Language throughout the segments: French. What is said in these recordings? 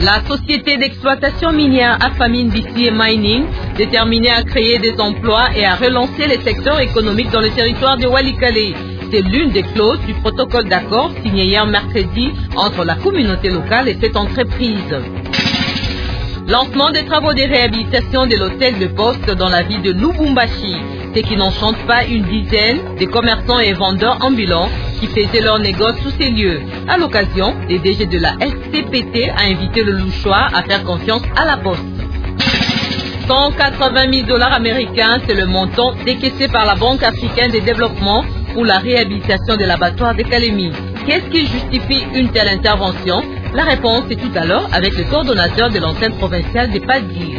La société d'exploitation minière Afamine BC Mining, déterminée à créer des emplois et à relancer les secteurs économiques dans le territoire de Walikale. C'est l'une des clauses du protocole d'accord signé hier mercredi entre la communauté locale et cette entreprise. Lancement des travaux de réhabilitation de l'hôtel de poste dans la ville de Lubumbashi. C'est qui n'enchantent pas une dizaine de commerçants et vendeurs ambulants qui faisaient leurs négoces sous ces lieux. À l'occasion, le DG de la SCPT a invité le Louchois à faire confiance à la poste. 180 000 $ américains, c'est le montant décaissé par la Banque africaine de développement pour la réhabilitation de l'abattoir de Kalemi. Qu'est-ce qui justifie une telle intervention? La réponse est tout à l'heure avec le coordonnateur de l'antenne provinciale des Padir.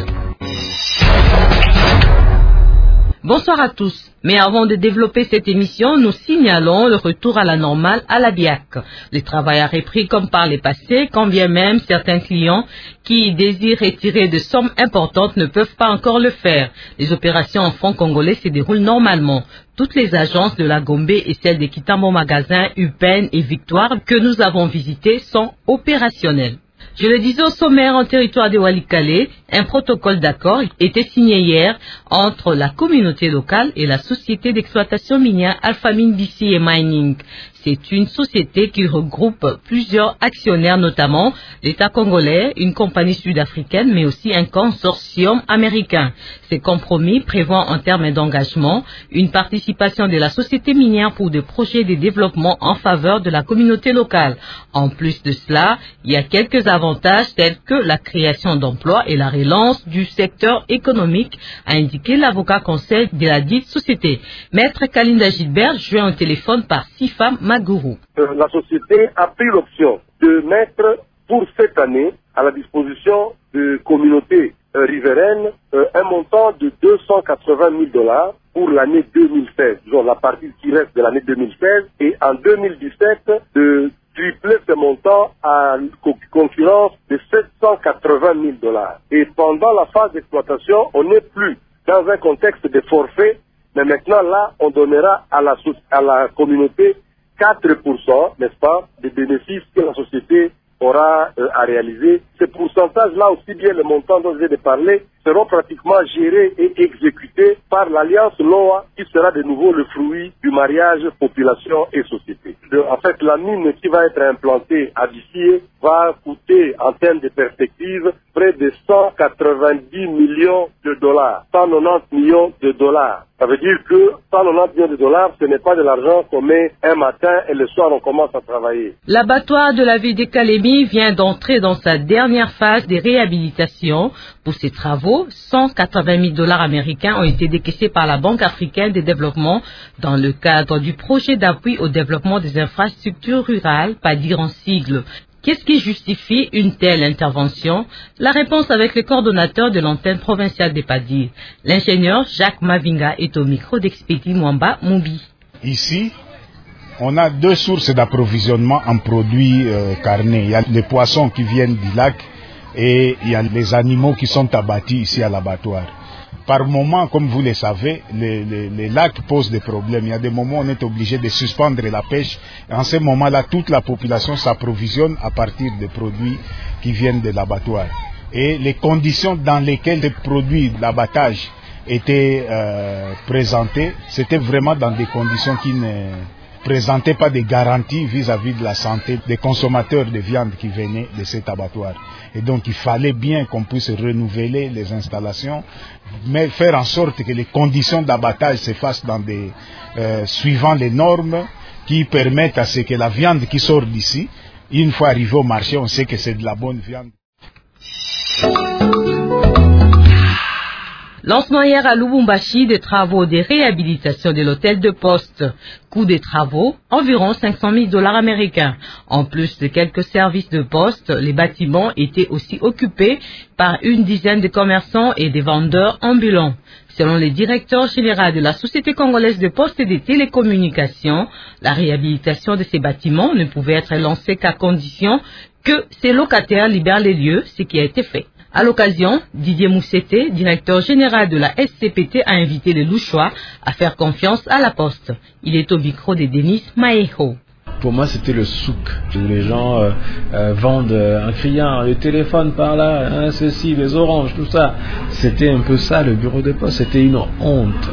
Bonsoir à tous. Mais avant de développer cette émission, nous signalons le retour à la normale à la BIAC. Le travail a repris comme par les passés, quand bien même certains clients qui désirent retirer de sommes importantes ne peuvent pas encore le faire. Les opérations en francs congolais se déroulent normalement. Toutes les agences de la Gombe et celles des Kitambo Magasin, Upen et Victoire que nous avons visitées sont opérationnelles. Je le disais au sommaire, en territoire de Walikale, un protocole d'accord était signé hier entre la communauté locale et la société d'exploitation minière Afamine BC Mining. C'est une société qui regroupe plusieurs actionnaires, notamment l'État congolais, une compagnie sud-africaine, mais aussi un consortium américain. Ces compromis prévoient en termes d'engagement une participation de la société minière pour des projets de développement en faveur de la communauté locale. En plus de cela, il y a quelques avantages tels que la création d'emplois et la relance du secteur économique, a indiqué l'avocat conseil de la dite société. Maître Kalinda Gilbert, joint au téléphone par Sifa Magourou. La société a pris l'option de mettre pour cette année à la disposition de communautés riveraines un montant de 280 000 $ pour l'année 2016, disons la partie qui reste de l'année 2016, et en 2017 de tripler ce montant à une concurrence de 780 000 $. Et pendant la phase d'exploitation, on n'est plus dans un contexte de forfait, mais maintenant là, on donnera à la communauté 4%, n'est-ce pas, des bénéfices que la société aura à réaliser. Ces pourcentages-là, aussi bien le montant dont je viens de parler, seront pratiquement gérés et exécutés par l'Alliance LOA, qui sera de nouveau le fruit du mariage population et société. En fait, la mine qui va être implantée à Bissié va coûter, en termes de perspective, près de 190 millions de dollars, 190 millions de dollars. Ça veut dire que 190 millions de dollars, ce n'est pas de l'argent qu'on met un matin et le soir on commence à travailler. L'abattoir de la ville de Kalemi vient d'entrer dans sa dernière phase de réhabilitation. Pour ces travaux, 180 000 $ américains ont été décaissés par la Banque africaine de développement dans le cadre du projet d'appui au développement des infrastructures rurales, pas dire en sigle. Qu'est-ce qui justifie une telle intervention? La réponse avec le coordonnateur de l'antenne provinciale des Padir. L'ingénieur Jacques Mavinga est au micro d'Expédie Mwamba Moubi. Ici, on a deux sources d'approvisionnement en produits carnés. Il y a les poissons qui viennent du lac et il y a les animaux qui sont abattus ici à l'abattoir. Par moment, comme vous le savez, les lacs posent des problèmes. Il y a des moments où on est obligé de suspendre la pêche. Et en ce moment-là, toute la population s'approvisionne à partir des produits qui viennent de l'abattoir. Et les conditions dans lesquelles les produits d'abattage étaient présentés, c'était vraiment dans des conditions qui ne présentaient pas de garanties vis-à-vis de la santé des consommateurs de viande qui venaient de cet abattoir. Et donc il fallait bien qu'on puisse renouveler les installations, mais faire en sorte que les conditions d'abattage se fassent dans suivant les normes qui permettent à ce que la viande qui sort d'ici, une fois arrivée au marché, on sait que c'est de la bonne viande. Lancement hier à Lubumbashi des travaux de réhabilitation de l'hôtel de poste. Coût des travaux, environ 500 000 $ américains. En plus de quelques services de poste, les bâtiments étaient aussi occupés par une dizaine de commerçants et des vendeurs ambulants. Selon le directeur général de la Société congolaise de postes et de télécommunications, la réhabilitation de ces bâtiments ne pouvait être lancée qu'à condition que ces locataires libèrent les lieux, ce qui a été fait. À l'occasion, Didier Moussete, directeur général de la SCPT, a invité les Louchois à faire confiance à la Poste. Il est au micro de Denis Maeho. Pour moi, c'était le souk, où les gens vendent en criant les téléphones par là, ceci, les oranges, tout ça. C'était un peu ça, le bureau de poste. C'était une honte.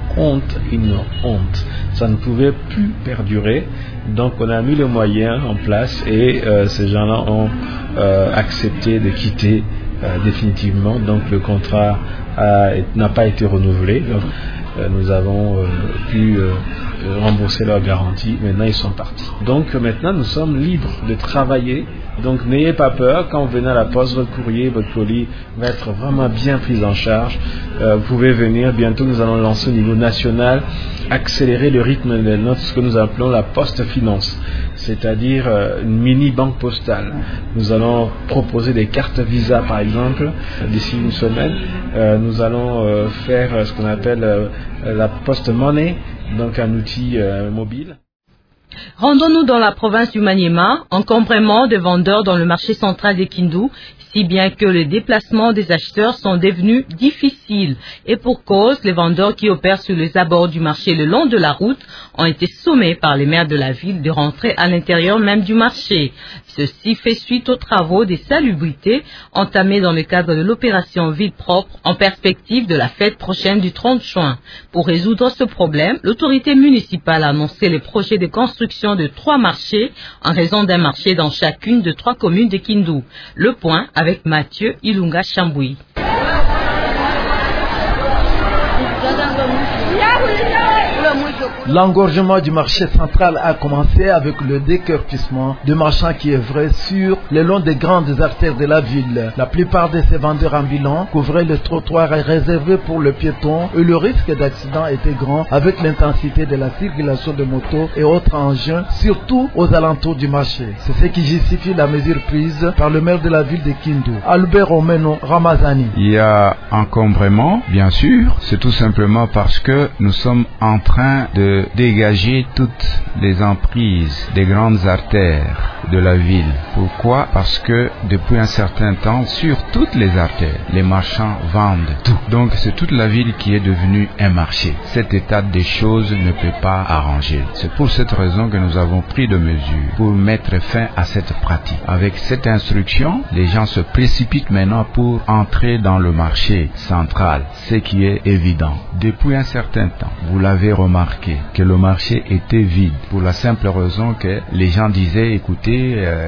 Ça ne pouvait plus perdurer. Donc, on a mis les moyens en place et ces gens-là ont accepté de quitter définitivement. Donc, le contrat n'a pas été renouvelé. Donc, nous avons pu rembourser leur garantie. Maintenant, ils sont partis. Donc, maintenant, nous sommes libres de travailler. Donc, n'ayez pas peur. Quand vous venez à la poste, votre courrier, votre colis va être vraiment bien pris en charge. Vous pouvez venir. Bientôt, nous allons lancer au niveau national, accélérer le rythme de ce que nous appelons la poste finance, c'est-à-dire une mini-banque postale. Nous allons proposer des cartes Visa, par exemple, d'ici une semaine. Nous allons faire ce qu'on appelle la Post Money, donc un outil mobile. Rendons-nous dans la province du Maniema, encombrement de vendeurs dans le marché central de Kindu, si bien que les déplacements des acheteurs sont devenus difficiles. Et pour cause, les vendeurs qui opèrent sur les abords du marché le long de la route ont été sommés par les maires de la ville de rentrer à l'intérieur même du marché. Ceci fait suite aux travaux des salubrités entamés dans le cadre de l'opération Ville propre en perspective de la fête prochaine du 30 juin. Pour résoudre ce problème, l'autorité municipale a annoncé les projets de construction de 3 marchés en raison d'un marché dans chacune de 3 communes de Kindu. Le point avec Mathieu Ilunga Chamboui. L'engorgement du marché central a commencé avec le déguerpissement de marchands qui œuvraient sur le long des grandes artères de la ville. La plupart de ces vendeurs ambulants couvraient le trottoir réservé pour le piéton et le risque d'accident était grand avec l'intensité de la circulation de motos et autres engins, surtout aux alentours du marché. C'est ce qui justifie la mesure prise par le maire de la ville de Kindu, Albert Omeno Ramazani. Il y a encombrement, bien sûr, c'est tout simplement parce que nous sommes en train de dégager toutes les emprises des grandes artères de la ville. Pourquoi? Parce que depuis un certain temps, sur toutes les artères, les marchands vendent tout. Donc c'est toute la ville qui est devenue un marché. Cet état des choses ne peut pas arranger. C'est pour cette raison que nous avons pris de mesures pour mettre fin à cette pratique. Avec cette instruction, les gens se précipitent maintenant pour entrer dans le marché central, ce qui est évident. Depuis un certain temps, vous l'avez remarqué, que le marché était vide pour la simple raison que les gens disaient, écoutez,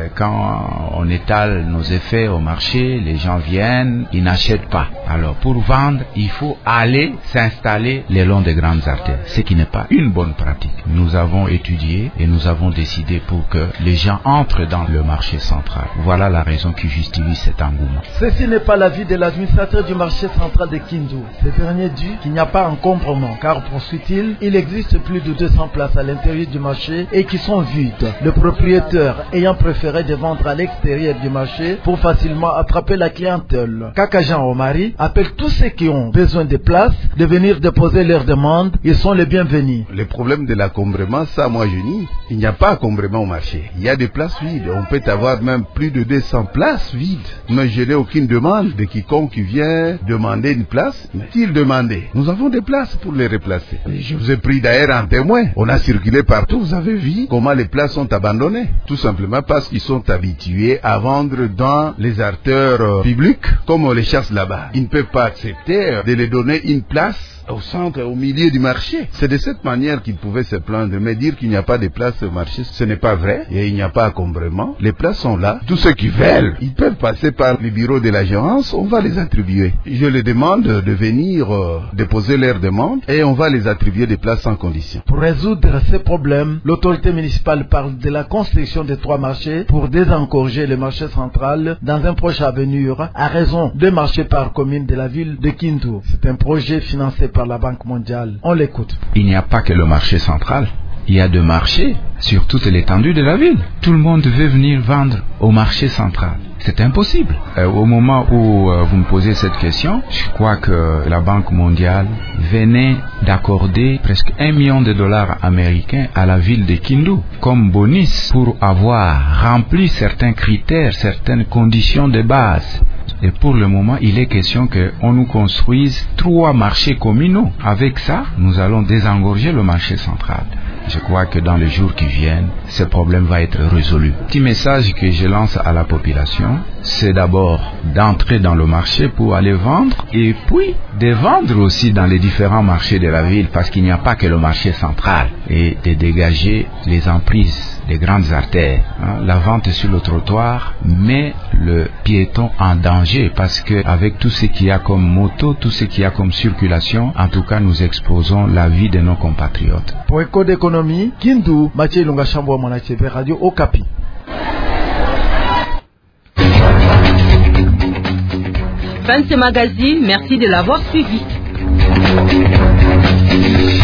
quand on étale nos effets au marché, les gens viennent, ils n'achètent pas. Alors pour vendre, il faut aller s'installer le long des grandes artères, ce qui n'est pas une bonne pratique. Nous avons étudié et nous avons décidé pour que les gens entrent dans le marché central. Voilà la raison qui justifie cet engouement. Ceci n'est pas l'avis de l'administrateur du marché central de Kindu. Ce dernier dit qu'il n'y a pas encombrement, car poursuit-il, il existe plus de 200 places à l'intérieur du marché et qui sont vides. Le propriétaire ayant préféré de vendre à l'extérieur du marché pour facilement attraper la clientèle. Kakajan Omari appelle tous ceux qui ont besoin de places de venir déposer leurs demandes. Ils sont les bienvenus. Le problème de l'encombrement, ça moi je nie. Il n'y a pas d'encombrement au marché. Il y a des places vides. On peut avoir même plus de 200 places vides. Mais je n'ai aucune demande de quiconque qui vient demander une place. S'il demandait, nous avons des places pour les replacer. Je vous ai pris d'ailleurs en témoin. On a circulé partout. Vous avez vu comment les places sont abandonnées. Tout simplement parce qu'ils sont habitués à vendre dans les artères publiques comme on les chasse là-bas. Ils ne peuvent pas accepter de les donner une place au centre, au milieu du marché. C'est de cette manière qu'ils pouvaient se plaindre, mais dire qu'il n'y a pas de place au marché, ce n'est pas vrai. Et il n'y a pas d'encombrement. Les places sont là. Tous ceux qui veulent, ils peuvent passer par le bureau de l'agence, on va les attribuer. Je les demande de venir déposer leurs demandes et on va les attribuer des places sans condition. Pour résoudre ces problèmes, l'autorité municipale parle de la construction de 3 marchés pour désengorger le marché central dans un proche avenir à raison de marchés par commune de la ville de Kindu. C'est un projet financé par la Banque mondiale. On l'écoute. Il n'y a pas que le marché central. Il y a 2 marchés sur toute l'étendue de la ville. Tout le monde veut venir vendre au marché central. C'est impossible. Au moment où vous me posez cette question, je crois que la Banque mondiale venait d'accorder presque $1 million américains à la ville de Kindu comme bonus pour avoir rempli certains critères, certaines conditions de base. Et pour le moment, il est question qu'on nous construise 3 marchés communaux. Avec ça, nous allons désengorger le marché central. je crois que dans les jours qui viennent, ce problème va être résolu. Petit message que je lance à la population, c'est d'abord d'entrer dans le marché pour aller vendre et puis de vendre aussi dans les différents marchés de la ville parce qu'il n'y a pas que le marché central et de dégager les emprises des grandes artères. La vente sur le trottoir met le piéton en danger parce que avec tout ce qu'il y a comme moto, tout ce qu'il y a comme circulation, en tout cas nous exposons la vie de nos compatriotes. Pour Éco d'économie, Kindu, Mathieu Lunga Chambo, Monachebe, Radio Okapi. Fin de ce magazine, merci de l'avoir suivi.